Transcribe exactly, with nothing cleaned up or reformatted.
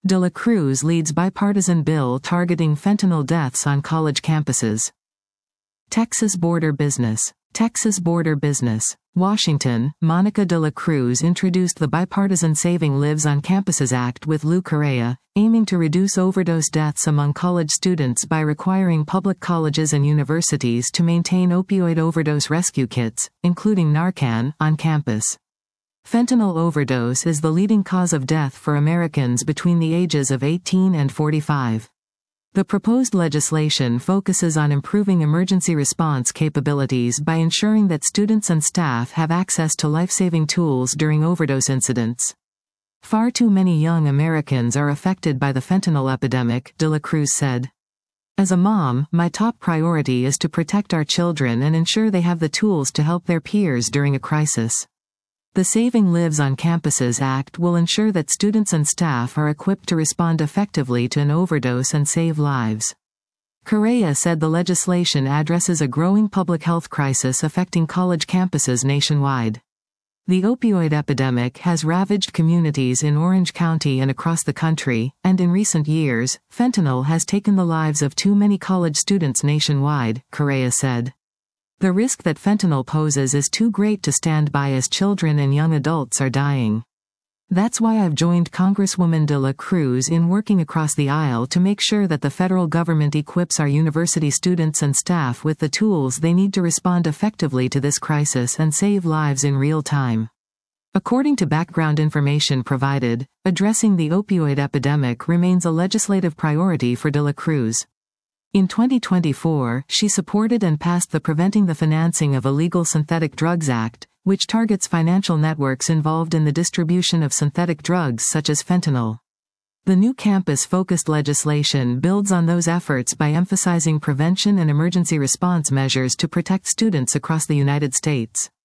De La Cruz leads bipartisan bill targeting fentanyl deaths on college campuses. Texas border business. Texas border business. Washington, Monica De La Cruz introduced the bipartisan Saving Lives on Campuses Act with Lou Correa, aiming to reduce overdose deaths among college students by requiring public colleges and universities to maintain opioid overdose rescue kits, including Narcan, on campus. Fentanyl overdose is the leading cause of death for Americans between the ages of eighteen and forty-five. The proposed legislation focuses on improving emergency response capabilities by ensuring that students and staff have access to life-saving tools during overdose incidents. Far too many young Americans are affected by the fentanyl epidemic, De La Cruz said. As a mom, my top priority is to protect our children and ensure they have the tools to help their peers during a crisis. The Saving Lives on Campuses Act will ensure that students and staff are equipped to respond effectively to an overdose and save lives. Correa said the legislation addresses a growing public health crisis affecting college campuses nationwide. The opioid epidemic has ravaged communities in Orange County and across the country, and in recent years, fentanyl has taken the lives of too many college students nationwide, Correa said. The risk that fentanyl poses is too great to stand by as children and young adults are dying. That's why I've joined Congresswoman De La Cruz in working across the aisle to make sure that the federal government equips our university students and staff with the tools they need to respond effectively to this crisis and save lives in real time. According to background information provided, addressing the opioid epidemic remains a legislative priority for De La Cruz. In twenty twenty-four, she supported and passed the Preventing the Financing of Illegal Synthetic Drugs Act, which targets financial networks involved in the distribution of synthetic drugs such as fentanyl. The new campus-focused legislation builds on those efforts by emphasizing prevention and emergency response measures to protect students across the United States.